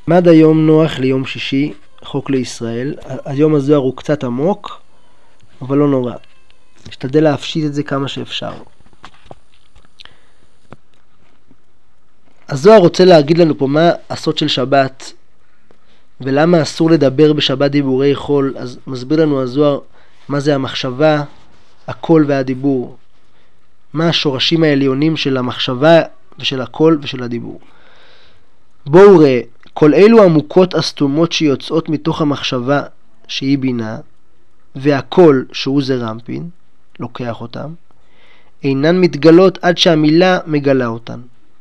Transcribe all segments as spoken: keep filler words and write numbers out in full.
עד היום נוח ליום שישי, חוק לישראל. היום הזוהר הוא קצת עמוק, אבל לא נורא. נשתדל להפשיט את זה כמה שאפשר. הזוהר רוצה להגיד לנו פה מה הסוד של שבת, ולמה אסור לדבר בשבת דיבורי חול. אז מסביר לנו הזוהר מה זה המחשבה, הקול והדיבור. מה השורשים העליונים של המחשבה ושל הקול ושל הדיבור. בואו ראה, כל אלו עמוקות הסתומות שיוצאות מתוך המחשבה שהיא בינה, והקול שהוא זה רמפין, לוקח אותם, אינן מתגלות עד שהמילה מגלה אותן.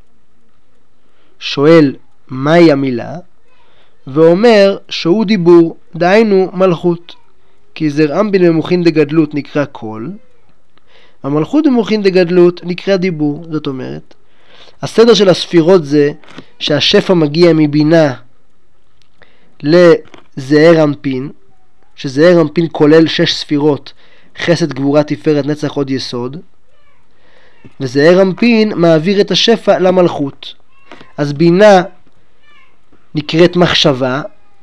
שואל מהי המילה, ואומר שהוא דיבור, דהיינו מלכות, כי זה רמפין במוחין דגדלות נקרא קול, המלכות במוחין דגדלות נקרא דיבור. זאת אומרת, הסדר של הספירות זה שהשפע מגיע מבינה לזעיר אנפין, שזעיר אנפין כולל שש ספירות, חסד, גבורה, תפארת, נצח, עוד יסוד, וזעיר אנפין מעביר את השפע למלכות. אז בינה נקראת מחשבה,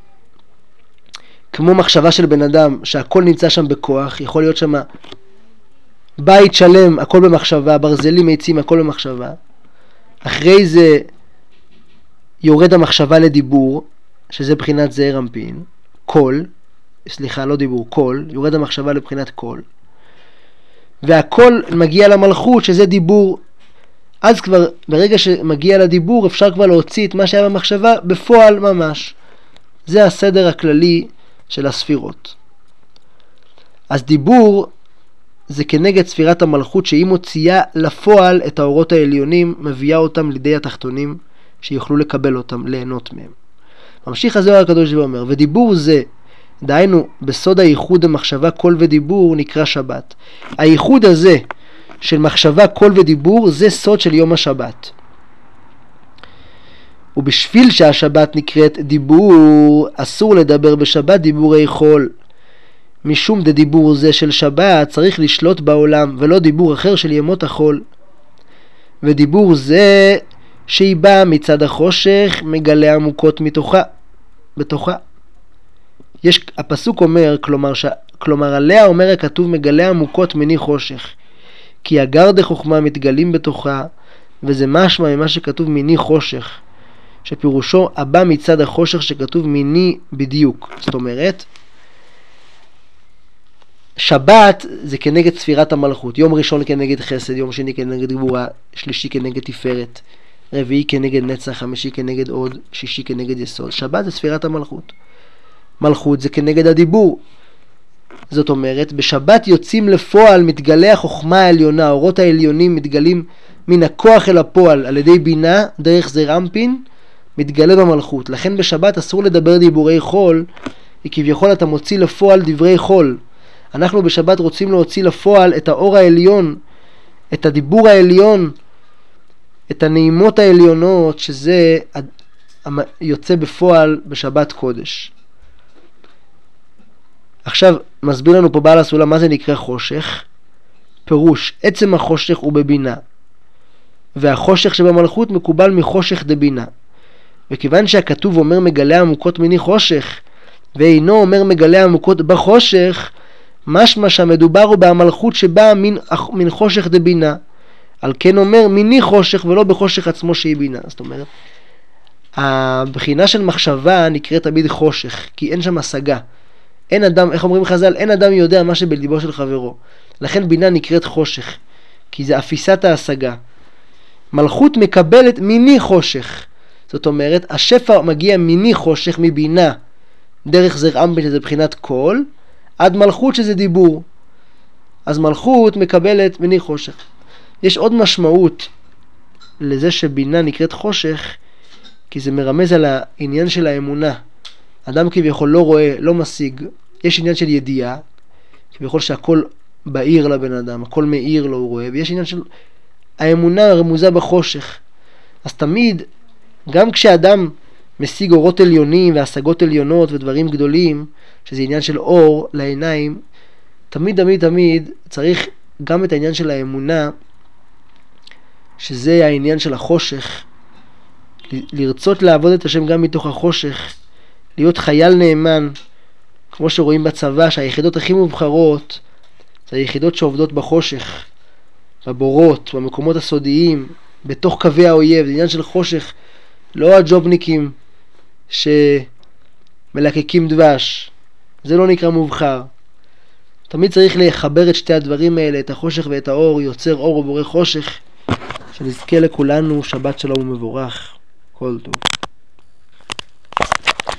כמו מחשבה של בן אדם שהכל נמצא שם בכוח, יכול להיות שם בית שלם, הכל במחשבה, ברזלים, עצים, הכל במחשבה. אחרי זה יורד המחשבה לדיבור, שזה בחינת זעיר אנפין, קול, סליחה, לא דיבור, קול, יורד המחשבה לבחינת קול. והקול מגיע למלכות, שזה דיבור. אז כבר, ברגע שמגיע לדיבור, אפשר כבר להוציא את מה שהיה במחשבה בפועל ממש. זה הסדר הכללי של הספירות. אז דיבור זה כנגד ספירת המלכות, שהיא מוציאה לפועל את האורות העליונים, מביאה אותם לידי התחתונים, שיוכלו לקבל אותם, ליהנות מהם. ממשיך הזוהר הקדוש ואומר, ודיבור זה, דהיינו בסוד הייחוד המחשבה קול ודיבור, נקרא שבת. הייחוד הזה של מחשבה קול ודיבור זה סוד של יום השבת. ובשביל שהשבת נקראת דיבור, אסור לדבר בשבת דיבורי חול. משום דדיבור זה של שבת צריך לשלוט בעולם, ולא דיבור אחר של ימות החול. ודיבור זה שהיא באה מצד החושך מגלה עמוקות מתוכה, בתוכה. יש, הפסוק אומר, כלומר, ש, כלומר עליה אומר הכתוב מגלה עמוקות מני חושך, כי הגר דחוכמה מתגלים בתוכה, וזה משמע ממה שכתוב מני חושך, שפירושו הבא מצד החושך שכתוב מני בדיוק. זאת אומרת, שבת זה כנגד ספירת המלכות, יום ראשון כנגד חסד, יום שני כנגד גבורה, שלישי כנגד תפארת, רביעי כנגד נצח, חמישי כנגד עוד, שישי כנגד יסוד. שבת זה ספירת המלכות. מלכות זה כנגד הדיבור. זאת אומרת, בשבת יוצאים לפועל, מתגלה החוכמה העליונה, האורות העליונים מתגלים מן הכוח אל הפועל, על ידי בינה, דרך זעיר אנפין, מתגלה במלכות. לכן בשבת אסור לדבר דיבורי חול, כי כביכול אתה מוציא לפועל דברי חול. אנחנו בשבת רוצים להוציא לפועל את האור העליון, את הדיבור העליון, את הנעימות העליונות, שזה יוצא בפועל בשבת קודש. עכשיו מסביר לנו פה בעל הסולם מה זה נקרא חושך. פירוש, עצם החושך הוא בבינה, והחושך שבמלכות מקובל מחושך דבינה. וכיוון שהכתוב אומר מגלה עמוקות מני חושך, ואינו אומר מגלה עמוקות בחושך, משמע שהמדובר הוא במלכות שבאה מן, מן חושך דבינה. על כן אומר מיני חושך ולא בחושך עצמו שהיא בינה. זאת אומרת, הבחינה של מחשבה נקראת תמיד חושך, כי אין שם השגה. אין אדם, איך אומרים חז"ל, אין אדם יודע מה שבליבו של חברו. לכן בינה נקראת חושך, כי זה אפיסת ההשגה. מלכות מקבלת מיני חושך. זאת אומרת, השפע מגיע מיני חושך, מבינה, דרך זעיר אנפין שזה בחינת קול, עד מלכות שזה דיבור. אז מלכות מקבלת מיני חושך. יש עוד משמעות לזה שבינה נקראת חושך, כי זה מרמז על העניין של האמונה. אדם כביכול לא רואה, לא משיג. יש עניין של ידיעה, כביכול שהכל בהיר לבן אדם, הכל מאיר לו הוא רואה, ויש עניין של האמונה רמוזה בחושך. אז תמיד, גם כשאדם משיג אורות עליונים והשגות עליונות ודברים גדולים, שזה עניין של אור לעיניים, תמיד תמיד תמיד צריך גם את העניין של האמונה, שזה העניין של החושך, לרצות לעבוד את השם גם מתוך החושך, להיות חייל נאמן, כמו שרואים בצבא, שהיחידות הכי מובחרות זה היחידות שעובדות בחושך, בבורות, במקומות הסודיים, בתוך קווי האויב. זה עניין של חושך, לא הג'ובניקים שמלקקים דבש, זה לא נקרא מובחר. תמיד צריך לחבר את שתי הדברים האלה, את החושך ואת האור, יוצר אור ובורא חושך. שנזכה לכולנו שבת שלום ומבורך, כל טוב.